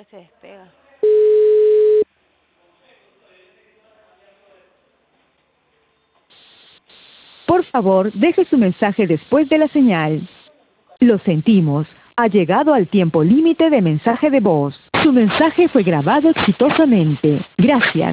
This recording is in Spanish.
se despega. Por favor, deje su mensaje después de la señal. Lo sentimos. Ha llegado al tiempo límite de mensaje de voz. Su mensaje fue grabado exitosamente. Gracias.